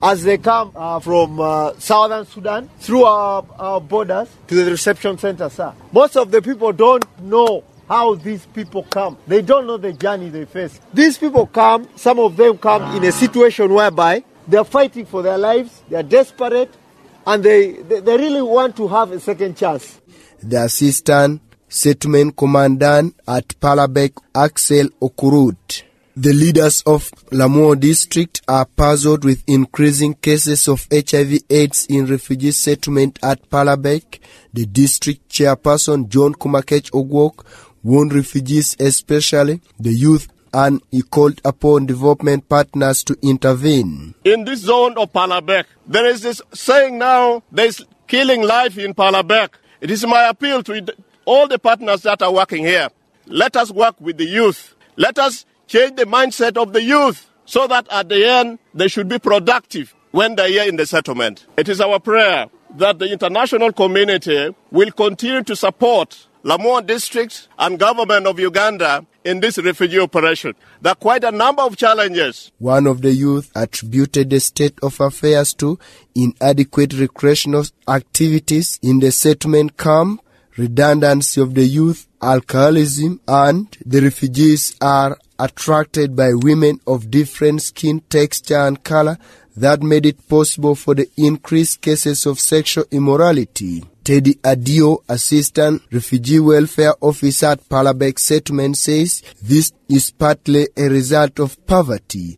as they come from southern Sudan through our borders to the reception center, sir. Most of the people don't know how these people come. They don't know the journey they face. These people come, some of them come in a situation whereby they're fighting for their lives, they're desperate, and they really want to have a second chance. The Assistant Settlement Commandant at Palabek, Axel Okurut. The leaders of Lamu district are puzzled with increasing cases of HIV/AIDS in refugee settlement at Palabek. The district chairperson, John Kumakech Ogwok, warned refugees, especially the youth, and he called upon development partners to intervene. In this zone of Palabek, there is this saying now, there's killing life in Palabek. It is my appeal to all the partners that are working here. Let us work with the youth. Let us change the mindset of the youth so that at the end they should be productive when they're here in the settlement. It is our prayer that the international community will continue to support Lamu district and government of Uganda in this refugee operation. There are quite a number of challenges. One of the youth attributed the state of affairs to inadequate recreational activities in the settlement camp, redundancy of the youth, alcoholism, and the refugees are attracted by women of different skin texture and color that made it possible for the increased cases of sexual immorality. Teddy Adio, Assistant Refugee Welfare Officer at Palabek Settlement, says this is partly a result of poverty.